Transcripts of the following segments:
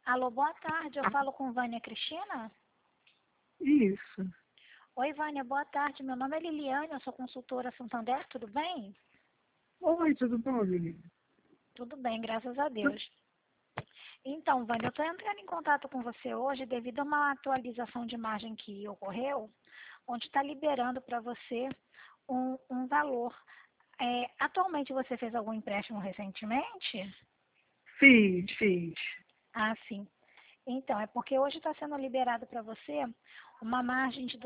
Alô, boa tarde. Eu falo com Vânia Cristina? Isso. Oi, Vânia, boa tarde. Meu nome é Liliane, eu sou consultora Santander, tudo bem? Oi, tudo bom, menina? Tudo bem, graças a Deus. Então, Vânia, eu estou entrando em contato com você hoje devido a uma atualização de margem que ocorreu, onde está liberando para você um valor. Atualmente você fez algum empréstimo recentemente? Fiz. Ah, sim. Então, é porque hoje está sendo liberado para você uma margem de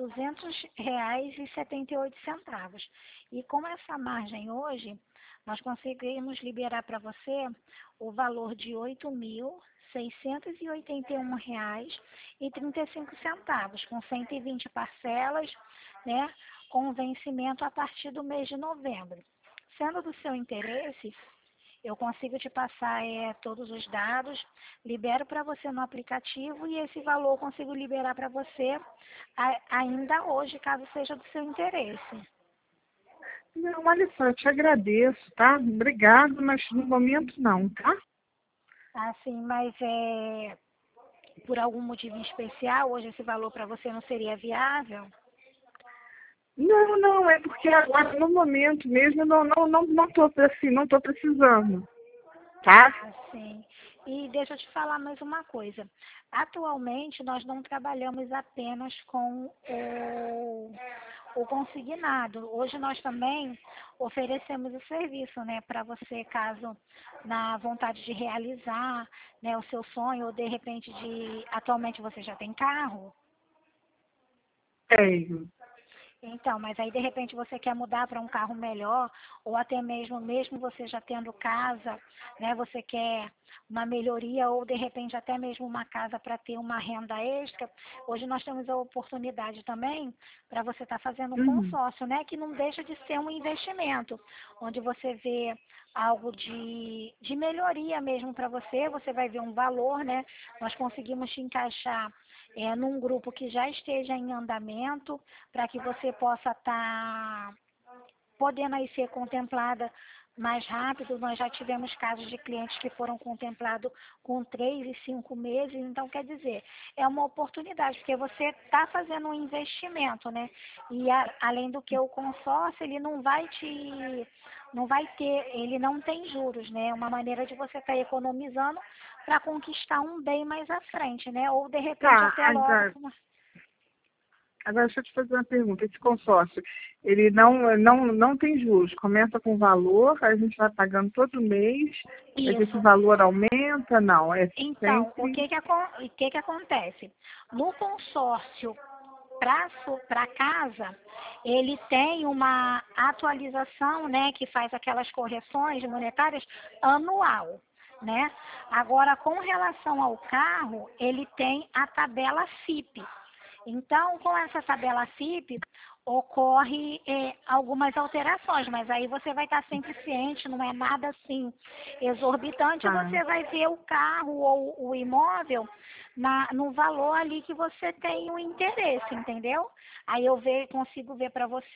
R$ 200,78. E com essa margem hoje, nós conseguimos liberar para você o valor de R$ 8.681,35, com 120 parcelas, né, com vencimento a partir do mês de novembro. Sendo do seu interesse, eu consigo te passar todos os dados, libero para você no aplicativo e esse valor eu consigo liberar para você ainda hoje, caso seja do seu interesse. Não, olha só, eu te agradeço, tá? Obrigado, mas no momento não, tá? Assim, mas por algum motivo em especial, hoje esse valor para você não seria viável? Não, é porque agora, no momento mesmo, eu não tô assim, não tô precisando, tá? Assim. E deixa eu te falar mais uma coisa. Atualmente, nós não trabalhamos apenas com o consignado. Hoje nós também oferecemos o serviço, né, para você, caso na vontade de realizar, né, o seu sonho, ou de repente atualmente você já tem carro? Tenho. Então, mas aí de repente você quer mudar para um carro melhor, ou até mesmo você já tendo casa, né, você quer uma melhoria, ou de repente até mesmo uma casa para ter uma renda extra. Hoje nós temos a oportunidade também para você estar fazendo um Uhum. consórcio, né, que não deixa de ser um investimento, onde você vê algo de melhoria mesmo para você, você vai ver um valor, né? Nós conseguimos te encaixar num grupo que já esteja em andamento, para que você possa estar podendo aí ser contemplada mais rápido. Nós já tivemos casos de clientes que foram contemplados com 3 e 5 meses, então quer dizer, é uma oportunidade, porque você está fazendo um investimento, né? E além do que o consórcio, ele não vai ter, ele não tem juros, né? É uma maneira de você estar economizando para conquistar um bem mais à frente, né? Ou de repente Tá, até logo. agora deixa eu te fazer uma pergunta. Esse consórcio, ele não tem juros. Começa com valor, a gente vai pagando todo mês, mas esse Isso. valor aumenta? Não, é Então, sempre... o que acontece? No consórcio para casa, ele tem uma atualização, né, que faz aquelas correções monetárias anual, né? Agora, com relação ao carro, ele tem a tabela FIP. Então, com essa tabela FIP, ocorre algumas alterações, mas aí você vai estar sempre ciente, não é nada assim exorbitante, Tá. você vai ver o carro ou o imóvel no valor ali que você tem o interesse, entendeu? Aí eu consigo ver para você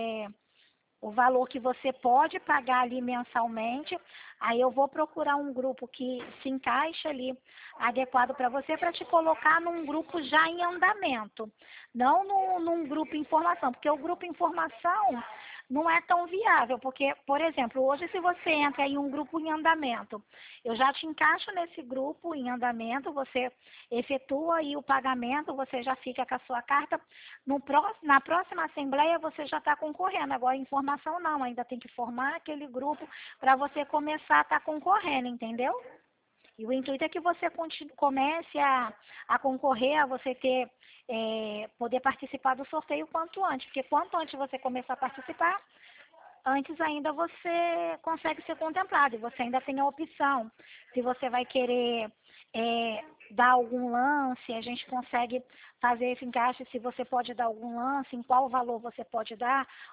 o valor que você pode pagar ali mensalmente. Aí eu vou procurar um grupo que se encaixa ali adequado para você, para te colocar num grupo já em andamento, não num grupo informação, porque o grupo informação não é tão viável, porque, por exemplo, hoje se você entra em um grupo em andamento, eu já te encaixo nesse grupo em andamento, você efetua aí o pagamento, você já fica com a sua carta, na próxima assembleia você já está concorrendo. Agora, informação não, ainda tem que formar aquele grupo para você começar a estar concorrendo, entendeu? E o intuito é que você comece a concorrer, a você poder participar do sorteio quanto antes, porque quanto antes você começar a participar, antes ainda você consegue ser contemplado, e você ainda tem a opção. Se você vai querer dar algum lance, a gente consegue fazer esse encaixe, se você pode dar algum lance, em qual valor você pode dar,